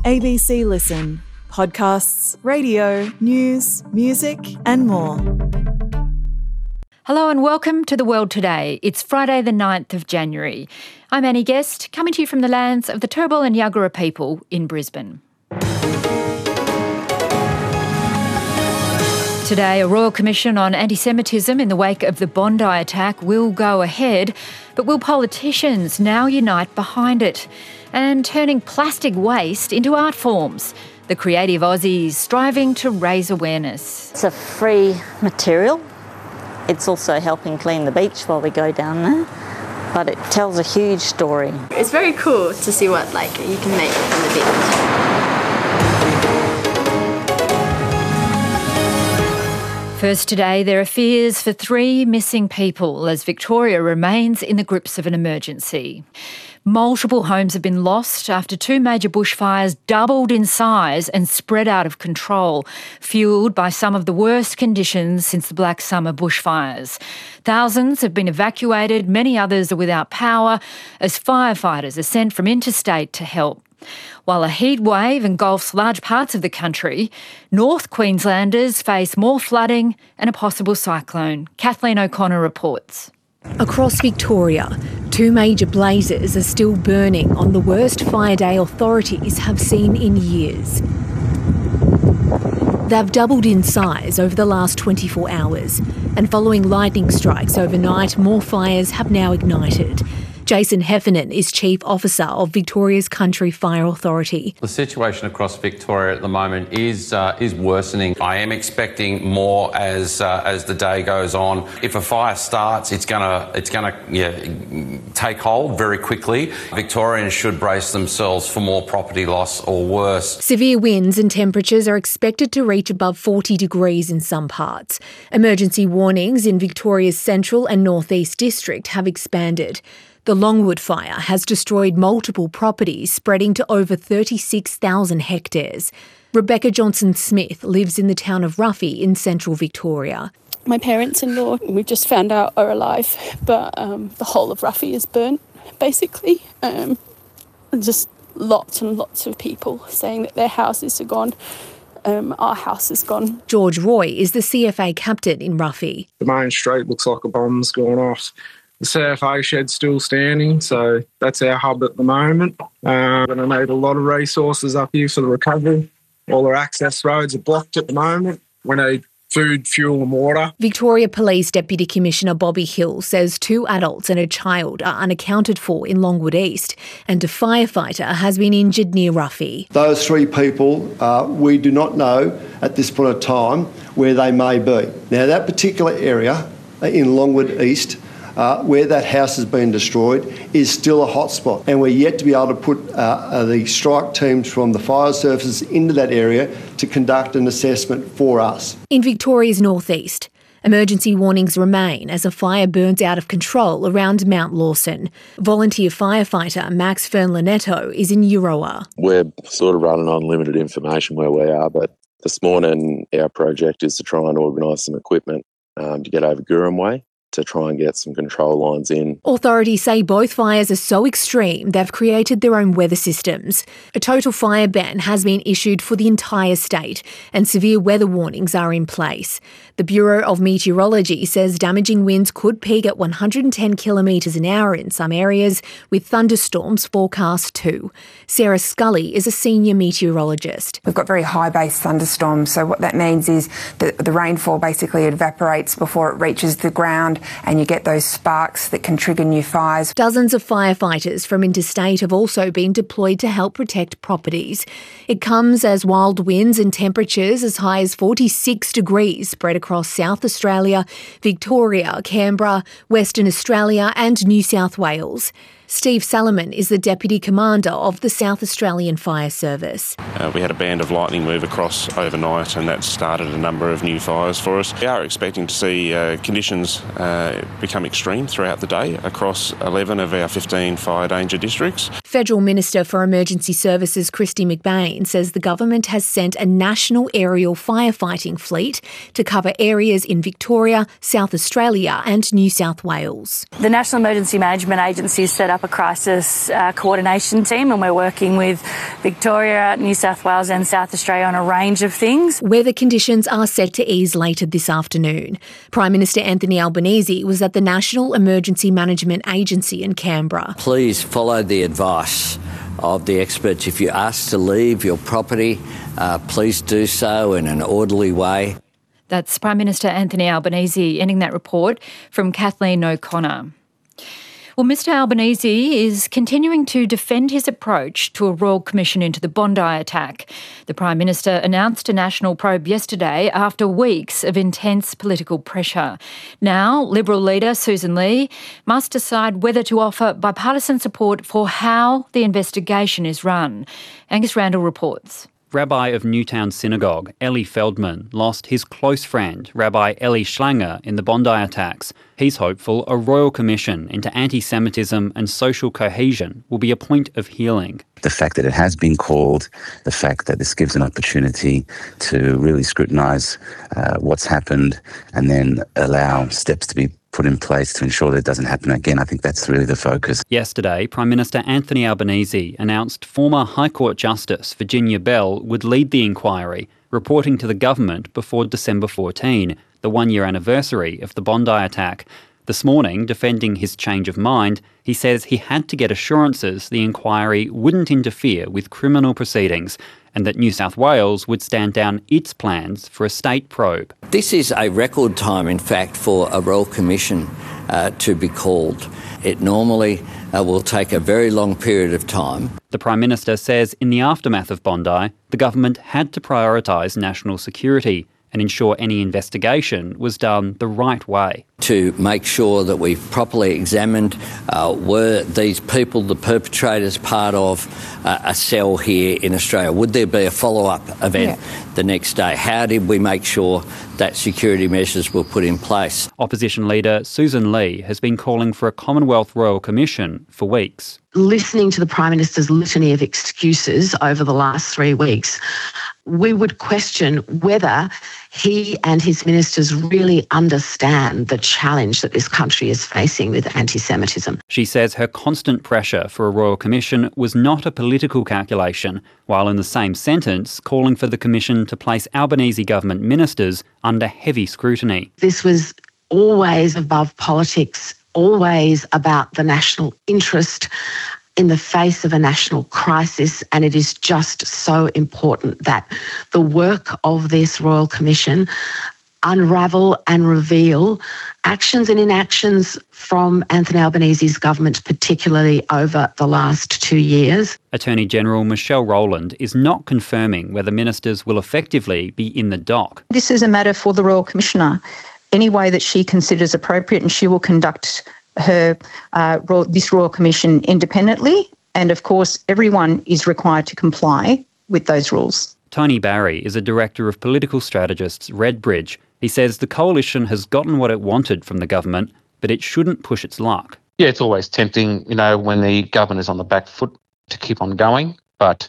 ABC Listen. Podcasts, radio, news, music and more. Hello and welcome to The World Today. It's Friday the 9th of January. I'm Annie Guest, coming to you from the lands of the Turrbal and Yagara people in Brisbane. Today, a Royal Commission on Anti-Semitism in the wake of the Bondi attack will go ahead, but will politicians now unite behind it? And turning plastic waste into art forms. The creative Aussies striving to raise awareness. It's a free material. It's also helping clean the beach while we go down there. But it tells a huge story. It's very cool to see what you can make from the beach. First today, there are fears for 3 missing people as Victoria remains in the grips of an emergency. Multiple homes have been lost after 2 major bushfires doubled in size and spread out of control, fuelled by some of the worst conditions since the Black Summer bushfires. Thousands have been evacuated, many others are without power as firefighters are sent from interstate to help. While a heat wave engulfs large parts of the country, North Queenslanders face more flooding and a possible cyclone. Kathleen O'Connor reports. Across Victoria, 2 major blazes are still burning on the worst fire day authorities have seen in years. They've doubled in size over the last 24 hours, and following lightning strikes overnight, more fires have now ignited. Jason Heffernan is Chief Officer of Victoria's Country Fire Authority. The situation across Victoria at the moment is worsening. I am expecting more as the day goes on. If a fire starts, it's gonna take hold very quickly. Victorians should brace themselves for more property loss or worse. Severe winds and temperatures are expected to reach above 40 degrees in some parts. Emergency warnings in Victoria's central and northeast district have expanded. The Longwood fire has destroyed multiple properties spreading to over 36,000 hectares. Rebecca Johnson-Smith lives in the town of Ruffy in central Victoria. My parents-in-law, we've just found out, are alive, but the whole of Ruffy is burnt, basically. Just lots and lots of people saying that their houses are gone. Our house is gone. George Roy is the CFA captain in Ruffy. The main street looks like a bomb's gone off. The CFA shed's still standing, so that's our hub at the moment. We're going to need a lot of resources up here for the recovery. All our access roads are blocked at the moment. We need food, fuel and water. Victoria Police Deputy Commissioner Bobby Hill says 2 adults and a child are unaccounted for in Longwood East, and a firefighter has been injured near Ruffy. Those 3 people, we do not know at this point of time where they may be. Now, that particular area in Longwood East, where that house has been destroyed, is still a hotspot, and we're yet to be able to put the strike teams from the fire services into that area to conduct an assessment for us. In Victoria's northeast, emergency warnings remain as a fire burns out of control around Mount Lawson. Volunteer firefighter Max Fernlinetto is in Euroa. We're sort of running on limited information where we are, but this morning our project is to try and organise some equipment to get over Gurram Way, to try and get some control lines in. Authorities say both fires are so extreme they've created their own weather systems. A total fire ban has been issued for the entire state and severe weather warnings are in place. The Bureau of Meteorology says damaging winds could peak at 110 kilometres an hour in some areas, with thunderstorms forecast too. Sarah Scully is a senior meteorologist. We've got very high base thunderstorms, so what that means is that the rainfall basically evaporates before it reaches the ground, and you get those sparks that can trigger new fires. Dozens of firefighters from interstate have also been deployed to help protect properties. It comes as wild winds and temperatures as high as 46 degrees spread across South Australia, Victoria, Canberra, Western Australia and New South Wales. Steve Salomon is the Deputy Commander of the South Australian Fire Service. We had a band of lightning move across overnight and that started a number of new fires for us. We are expecting to see conditions become extreme throughout the day across 11 of our 15 fire danger districts. Federal Minister for Emergency Services Kristy McBain says the government has sent a national aerial firefighting fleet to cover areas in Victoria, South Australia and New South Wales. The National Emergency Management Agency is set up up a crisis coordination team, and we're working with Victoria, New South Wales and South Australia on a range of things. Weather conditions are set to ease later this afternoon. Prime Minister Anthony Albanese was at the National Emergency Management Agency in Canberra. Please follow the advice of the experts. If you're asked to leave your property, please do so in an orderly way. That's Prime Minister Anthony Albanese ending that report from Kathleen O'Connor. Well, Mr Albanese is continuing to defend his approach to a Royal Commission into the Bondi attack. The Prime Minister announced a national probe yesterday after weeks of intense political pressure. Now, Liberal leader Susan Lee must decide whether to offer bipartisan support for how the investigation is run. Angus Randall reports. Rabbi of Newtown Synagogue, Eli Feldman, lost his close friend, Rabbi Eli Schlanger, in the Bondi attacks. He's hopeful a royal commission into anti-Semitism and social cohesion will be a point of healing. The fact that it has been called, the fact that this gives an opportunity to really scrutinise what's happened and then allow steps to be put in place to ensure that it doesn't happen again. I think that's really the focus. Yesterday, Prime Minister Anthony Albanese announced former High Court Justice Virginia Bell would lead the inquiry, reporting to the government before December 14, the one-year anniversary of the Bondi attack. This morning, defending his change of mind, he says he had to get assurances the inquiry wouldn't interfere with criminal proceedings and that New South Wales would stand down its plans for a state probe. This is a record time, in fact, for a Royal Commission to be called. It normally will take a very long period of time. The Prime Minister says in the aftermath of Bondi, the government had to prioritise national security and ensure any investigation was done the right way. To make sure that we've properly examined were these people, the perpetrators, part of a cell here in Australia? Would there be a follow-up event the next day? How did we make sure that security measures were put in place? Opposition leader Susan Lee has been calling for a Commonwealth Royal Commission for weeks. Listening to the Prime Minister's litany of excuses over the last 3 weeks, we would question whether he and his ministers really understand the challenge that this country is facing with anti-Semitism. She says her constant pressure for a Royal Commission was not a political calculation, while in the same sentence calling for the Commission to place Albanese government ministers under heavy scrutiny. This was always above politics, always about the national interest in the face of a national crisis, and it is just so important that the work of this Royal Commission unravel and reveal actions and inactions from Anthony Albanese's government, particularly over the last 2 years. Attorney General Michelle Rowland is not confirming whether ministers will effectively be in the dock. This is a matter for the Royal Commissioner. Any way that she considers appropriate, and she will conduct her this Royal Commission independently, and of course everyone is required to comply with those rules. Tony Barry is a director of political strategists Redbridge. He says the coalition has gotten what it wanted from the government, but it shouldn't push its luck. Yeah, it's always tempting, when the government is on the back foot to keep on going, but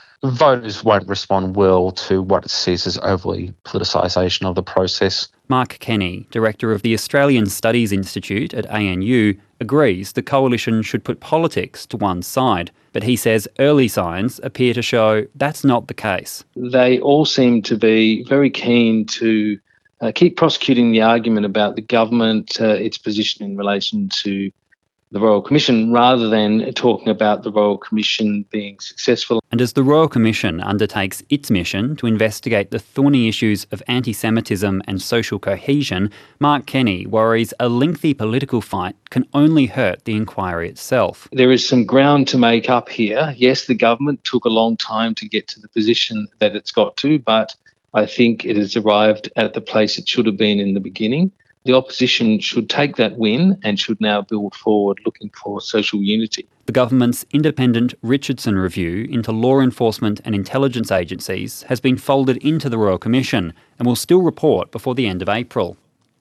voters won't respond well to what it sees as overly politicisation of the process. Mark Kenny, director of the Australian Studies Institute at ANU, agrees the coalition should put politics to one side, but he says early signs appear to show that's not the case. They all seem to be very keen to keep prosecuting the argument about the government, its position in relation to the Royal Commission, rather than talking about the Royal Commission being successful. And as the Royal Commission undertakes its mission to investigate the thorny issues of anti-Semitism and social cohesion, Mark Kenny worries a lengthy political fight can only hurt the inquiry itself. There is some ground to make up here. Yes, the government took a long time to get to the position that it's got to, but I think it has arrived at the place it should have been in the beginning. The opposition should take that win and should now build forward looking for social unity. The government's independent Richardson review into law enforcement and intelligence agencies has been folded into the Royal Commission and will still report before the end of April.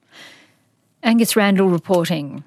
Angus Randall reporting.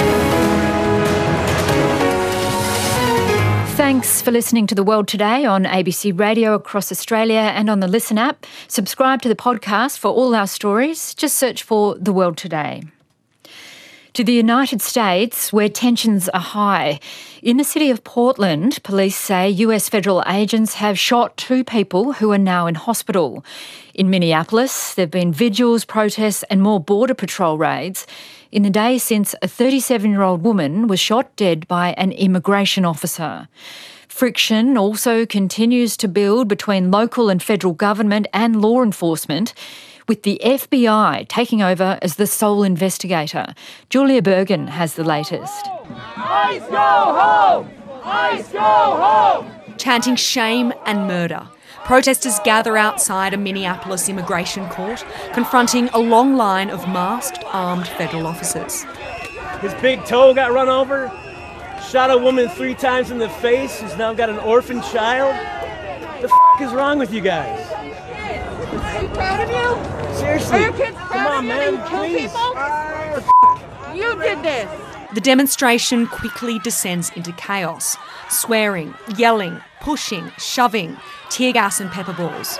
Thanks for listening to The World Today on ABC Radio across Australia and on the Listen app. Subscribe to the podcast for all our stories. Just search for The World Today. To the United States, where tensions are high. In the city of Portland, police say US federal agents have shot 2 people who are now in hospital. In Minneapolis, there have been vigils, protests and more Border Patrol raids in the day since a 37-year-old woman was shot dead by an immigration officer. Friction also continues to build between local and federal government and law enforcement, with the FBI taking over as the sole investigator. Julia Bergen has the latest. ICE go home! ICE go home! Chanting shame and murder. Protesters gather outside a Minneapolis immigration court, confronting a long line of masked, armed federal officers. His big toe got run over, shot a woman 3 times in the face who's now got an orphan child. The f*** is wrong with you guys? Are you proud of you? Seriously. Are your kids proud Come on, of you man, that you please. kill people? You did this. The demonstration quickly descends into chaos. Swearing, yelling, pushing, shoving, tear gas and pepper balls.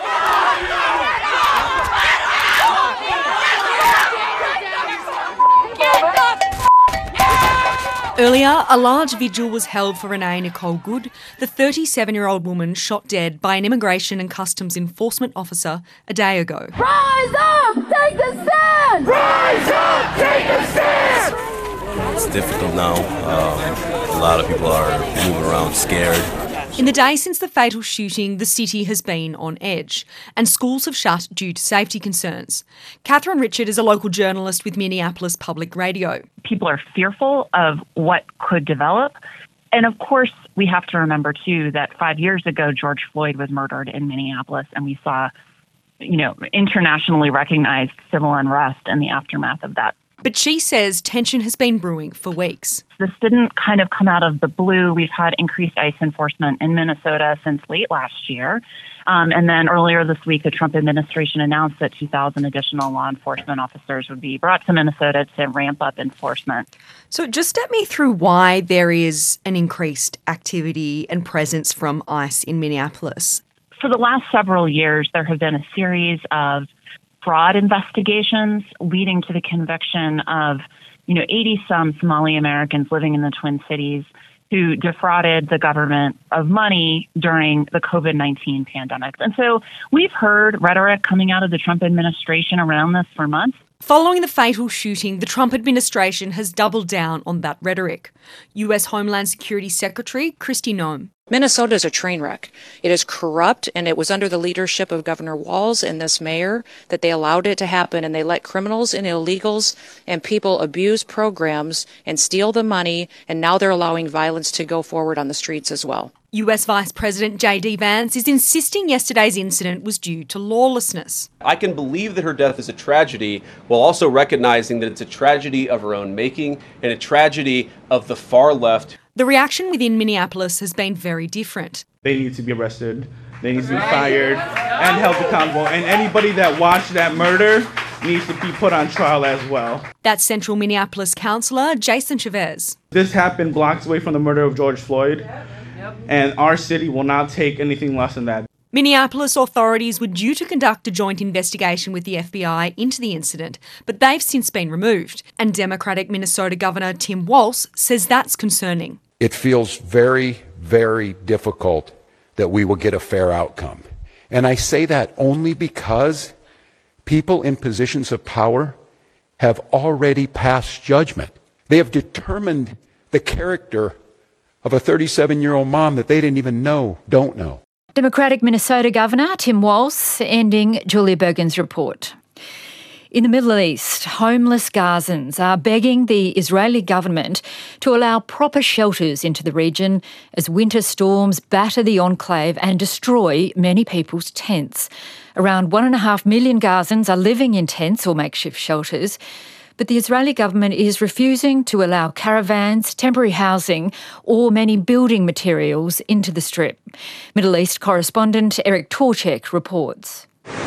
Earlier, a large vigil was held for Renee Nicole Good, the 37-year-old woman shot dead by an immigration and customs enforcement officer a day ago. Rise up! Take a stand! Rise up! Take a stand! It's difficult now. A lot of people are moving around scared. In the day since the fatal shooting, the city has been on edge, and schools have shut due to safety concerns. Catherine Richard is a local journalist with Minneapolis Public Radio. People are fearful of what could develop. And of course, we have to remember, too, that 5 years ago, George Floyd was murdered in Minneapolis, and we saw, internationally recognized civil unrest in the aftermath of that. But she says tension has been brewing for weeks. This didn't kind of come out of the blue. We've had increased ICE enforcement in Minnesota since late last year. And then earlier this week, the Trump administration announced that 2,000 additional law enforcement officers would be brought to Minnesota to ramp up enforcement. So just step me through why there is an increased activity and presence from ICE in Minneapolis. For the last several years, there have been a series of fraud investigations leading to the conviction of, 80-some Somali Americans living in the Twin Cities who defrauded the government of money during the COVID-19 pandemic. And so we've heard rhetoric coming out of the Trump administration around this for months. Following the fatal shooting, the Trump administration has doubled down on that rhetoric. US Homeland Security Secretary Kristi Noem. Minnesota is a train wreck. It is corrupt, and it was under the leadership of Governor Walz and this mayor that they allowed it to happen, and they let criminals and illegals and people abuse programs and steal the money, and now they're allowing violence to go forward on the streets as well. US Vice President J.D. Vance is insisting yesterday's incident was due to lawlessness. I can believe that her death is a tragedy while also recognizing that it's a tragedy of her own making and a tragedy of the far left. The reaction within Minneapolis has been very different. They need to be arrested, they need to be fired and held accountable. And anybody that watched that murder needs to be put on trial as well. That's Central Minneapolis councillor Jason Chavez. This happened blocks away from the murder of George Floyd, and our city will not take anything less than that. Minneapolis authorities were due to conduct a joint investigation with the FBI into the incident, but they've since been removed. And Democratic Minnesota Governor Tim Walz says that's concerning. It feels very, very difficult that we will get a fair outcome. And I say that only because people in positions of power have already passed judgment. They have determined the character of a 37-year-old mom that they didn't even don't know. Democratic Minnesota Governor Tim Walz ending Julia Bergen's report. In the Middle East, homeless Gazans are begging the Israeli government to allow proper shelters into the region as winter storms batter the enclave and destroy many people's tents. Around 1.5 million Gazans are living in tents or makeshift shelters, but the Israeli government is refusing to allow caravans, temporary housing or many building materials into the Strip. Middle East correspondent Eric Torchek reports.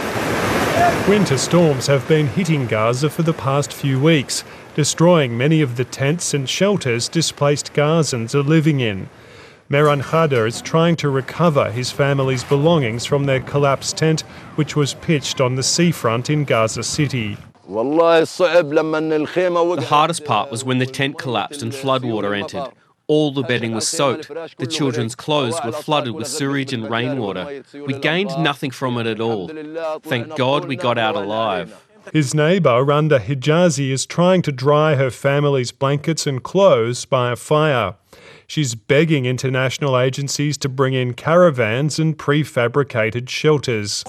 Winter storms have been hitting Gaza for the past few weeks, destroying many of the tents and shelters displaced Gazans are living in. Mehran Khader is trying to recover his family's belongings from their collapsed tent, which was pitched on the seafront in Gaza City. The hardest part was when the tent collapsed and floodwater entered. All the bedding was soaked. The children's clothes were flooded with sewage and rainwater. We gained nothing from it at all. Thank God we got out alive. His neighbour, Randa Hijazi, is trying to dry her family's blankets and clothes by a fire. She's begging international agencies to bring in caravans and prefabricated shelters.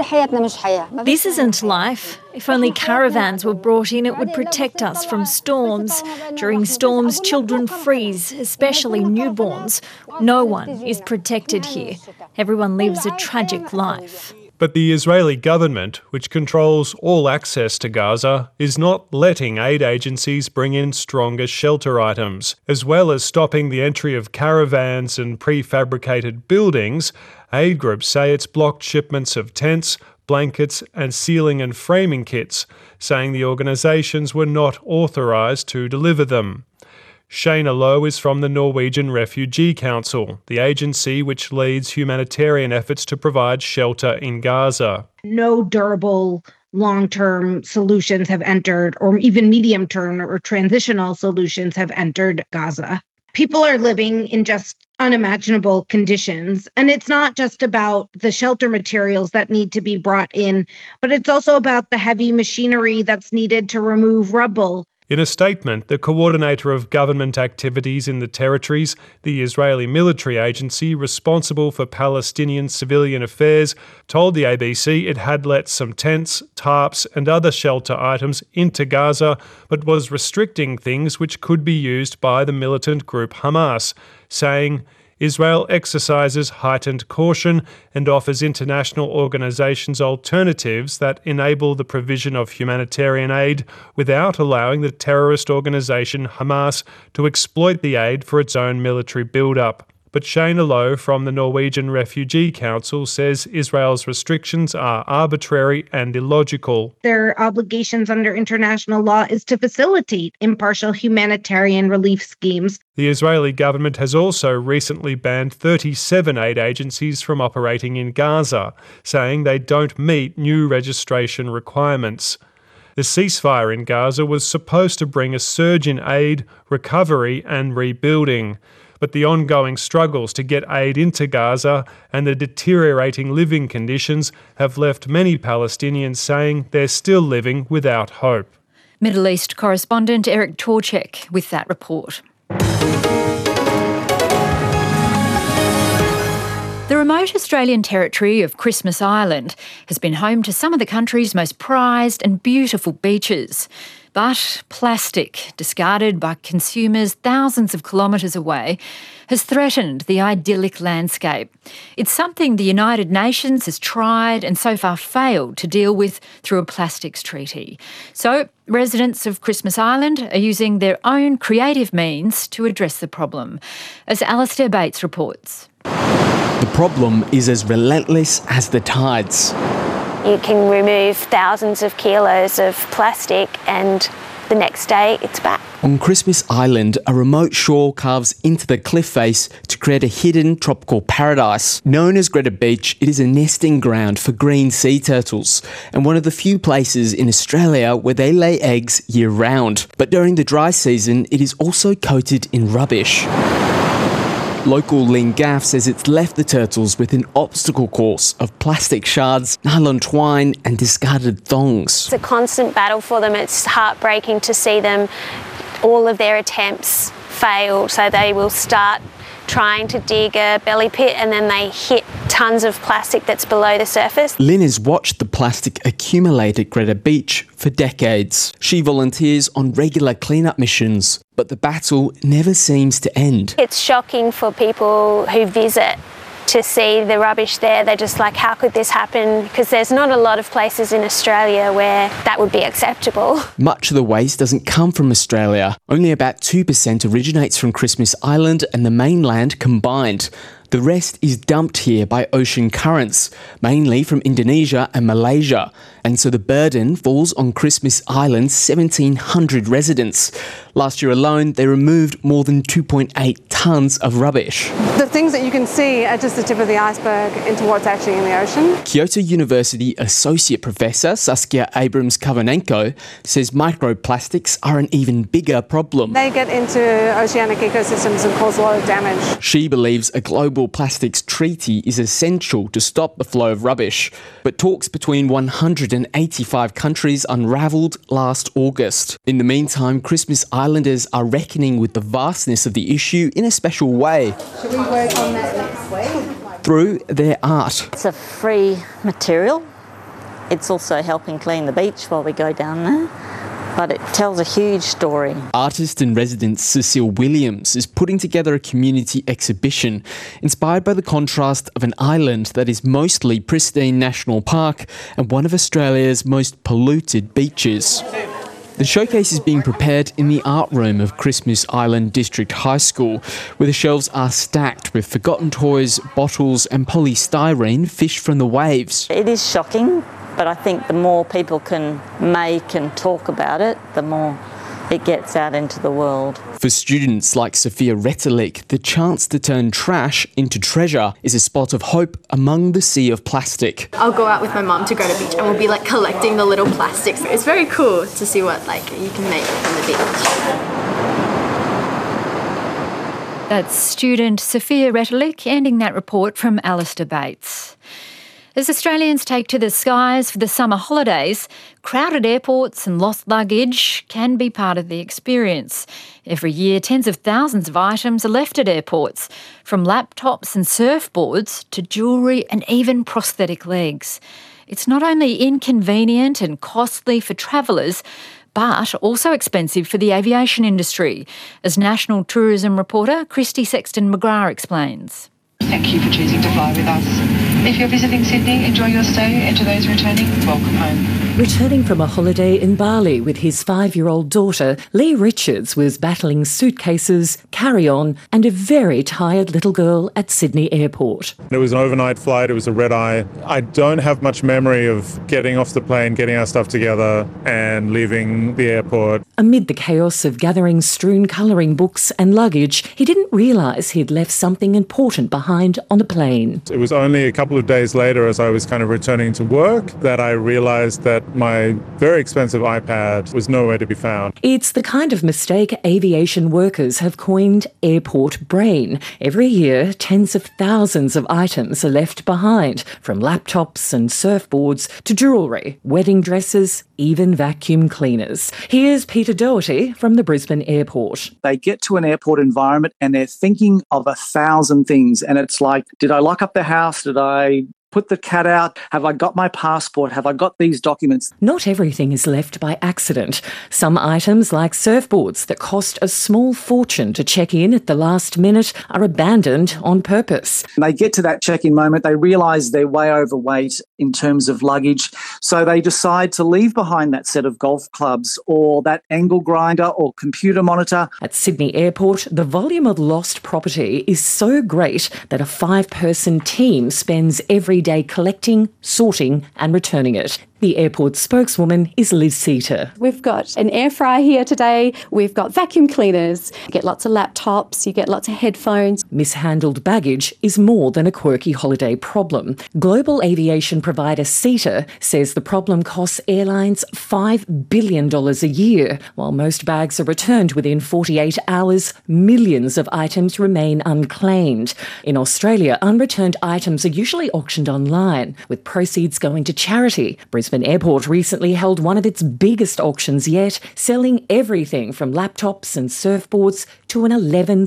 This isn't life. If only caravans were brought in, it would protect us from storms. During storms, children freeze, especially newborns. No one is protected here. Everyone lives a tragic life. But the Israeli government, which controls all access to Gaza, is not letting aid agencies bring in stronger shelter items. As well as stopping the entry of caravans and prefabricated buildings, aid groups say it's blocked shipments of tents, blankets and ceiling and framing kits, saying the organisations were not authorised to deliver them. Shayna Lowe is from the Norwegian Refugee Council, the agency which leads humanitarian efforts to provide shelter in Gaza. No durable long-term solutions have entered, or even medium-term or transitional solutions have entered Gaza. People are living in just unimaginable conditions. And it's not just about the shelter materials that need to be brought in, but it's also about the heavy machinery that's needed to remove rubble. In a statement, the coordinator of government activities in the territories, the Israeli military agency responsible for Palestinian civilian affairs, told the ABC it had let some tents, tarps and other shelter items into Gaza, but was restricting things which could be used by the militant group Hamas, saying, Israel exercises heightened caution and offers international organisations alternatives that enable the provision of humanitarian aid without allowing the terrorist organisation Hamas to exploit the aid for its own military build-up. But Shayna Lowe from the Norwegian Refugee Council says Israel's restrictions are arbitrary and illogical. Their obligations under international law is to facilitate impartial humanitarian relief schemes. The Israeli government has also recently banned 37 aid agencies from operating in Gaza, saying they don't meet new registration requirements. The ceasefire in Gaza was supposed to bring a surge in aid, recovery and rebuilding. But the ongoing struggles to get aid into Gaza and the deteriorating living conditions have left many Palestinians saying they're still living without hope. Middle East correspondent Eric Torchek with that report. The remote Australian territory of Christmas Island has been home to some of the country's most prized and beautiful beaches. But plastic, discarded by consumers thousands of kilometres away, has threatened the idyllic landscape. It's something the United Nations has tried and so far failed to deal with through a plastics treaty. So residents of Christmas Island are using their own creative means to address the problem, as Alistair Bates reports. The problem is as relentless as the tides. You can remove thousands of kilos of plastic and the next day it's back. On Christmas Island, a remote shore carves into the cliff face to create a hidden tropical paradise. Known as Greta Beach, it is a nesting ground for green sea turtles and one of the few places in Australia where they lay eggs year-round. But during the dry season, it is also coated in rubbish. Local Lynn Gaff says it's left the turtles with an obstacle course of plastic shards, nylon twine and discarded thongs. It's a constant battle for them. It's heartbreaking to see them, all of their attempts fail. So they will start trying to dig a belly pit and then they hit tons of plastic that's below the surface. Lynn has watched the plastic accumulate at Greta Beach for decades. She volunteers on regular cleanup missions, but the battle never seems to end. It's shocking for people who visit to see the rubbish there. They're just like, how could this happen? Because there's not a lot of places in Australia where that would be acceptable. Much of the waste doesn't come from Australia. Only about 2% originates from Christmas Island and the mainland combined. The rest is dumped here by ocean currents, mainly from Indonesia and Malaysia. And so the burden falls on Christmas Island's 1,700 residents. Last year alone, they removed more than 2.8 tonnes of rubbish. The things that you can see are just the tip of the iceberg into what's actually in the ocean. Kyoto University Associate Professor Saskia Abrams-Kavanenko says microplastics are an even bigger problem. They get into oceanic ecosystems and cause a lot of damage. She believes a global plastics treaty is essential to stop the flow of rubbish, but talks between 185 countries unravelled last August. In the meantime, Christmas Islanders are reckoning with the vastness of the issue in a special way. Should we work on that next week? Through their art. It's a free material. It's also helping clean the beach while we go down there. But it tells a huge story. Artist in residence Cecile Williams is putting together a community exhibition inspired by the contrast of an island that is mostly pristine national park and one of Australia's most polluted beaches. The showcase is being prepared in the art room of Christmas Island District High School, where the shelves are stacked with forgotten toys, bottles and polystyrene fished from the waves. It is shocking, but I think the more people can make and talk about it, the more it gets out into the world. For students like Sophia Retelik, the chance to turn trash into treasure is a spot of hope among the sea of plastic. I'll go out with my mum to go to the beach and we'll be collecting the little plastics. It's very cool to see what you can make from the beach. That's student Sophia Retelik ending that report from Alistair Bates. As Australians take to the skies for the summer holidays, crowded airports and lost luggage can be part of the experience. Every year, tens of thousands of items are left at airports, from laptops and surfboards to jewellery and even prosthetic legs. It's not only inconvenient and costly for travellers, but also expensive for the aviation industry, as National Tourism reporter Christy Sexton-McGrath explains. Thank you for choosing to fly with us. If you're visiting Sydney, enjoy your stay, and to those returning, welcome home. Returning from a holiday in Bali with his 5-year-old daughter, Lee Richards was battling suitcases, carry-on and a very tired little girl at Sydney Airport. It was an overnight flight, it was a red-eye. I don't have much memory of getting off the plane, getting our stuff together and leaving the airport. Amid the chaos of gathering strewn colouring books and luggage, he didn't realise he'd left something important behind on the plane. It was only a couple of days later, as I was kind of returning to work, that I realised that my very expensive iPad was nowhere to be found. It's the kind of mistake aviation workers have coined airport brain. Every year, tens of thousands of items are left behind, from laptops and surfboards to jewellery, wedding dresses, even vacuum cleaners. Here's Peter Doherty from the Brisbane Airport. They get to an airport environment and they're thinking of 1,000 things. And it's like, did I lock up the house? Did I put the cat out? Have I got my passport? Have I got these documents? Not everything is left by accident. Some items, like surfboards that cost a small fortune to check in at the last minute, are abandoned on purpose. And they get to that check-in moment, they realise they're way overweight in terms of luggage, so they decide to leave behind that set of golf clubs or that angle grinder or computer monitor. At Sydney Airport, the volume of lost property is so great that a 5-person team spends every day collecting, sorting and returning it. The airport spokeswoman is Liz Seater. We've got an air fryer here today. We've got vacuum cleaners. You get lots of laptops. You get lots of headphones. Mishandled baggage is more than a quirky holiday problem. Global aviation provider Seater says the problem costs airlines $5 billion a year. While most bags are returned within 48 hours, millions of items remain unclaimed. In Australia, unreturned items are usually auctioned online, with proceeds going to charity. Brisbane Airport recently held one of its biggest auctions yet, selling everything from laptops and surfboards to an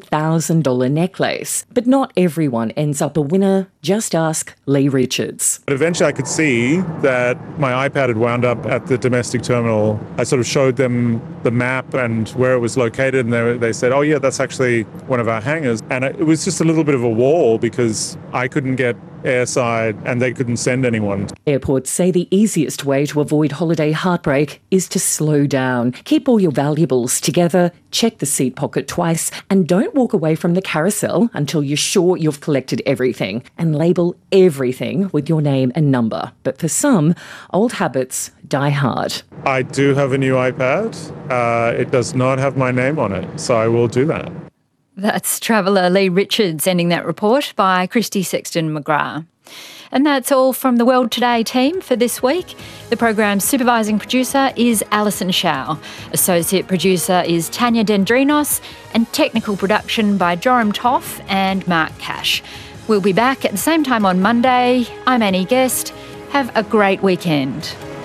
$11,000 necklace. But not everyone ends up a winner. Just ask Lee Richards. But eventually I could see that my iPad had wound up at the domestic terminal. I sort of showed them the map and where it was located, and they said, oh yeah, that's actually one of our hangars. And it was just a little bit of a wall because I couldn't get airside, and they couldn't send anyone. Airports say the easiest way to avoid holiday heartbreak is to slow down. Keep all your valuables together, check the seat pocket twice, and don't walk away from the carousel until you're sure you've collected everything. And label everything with your name and number. But for some, old habits die hard. I do have a new iPad. It does not have my name on it, so I will do that. That's traveller Lee Richards ending that report by Christy Sexton McGrath. And that's all from the World Today team for this week. The program's supervising producer is Alison Shao. Associate producer is Tanya Dendrinos, and technical production by Joram Toff and Mark Cash. We'll be back at the same time on Monday. I'm Annie Guest. Have a great weekend.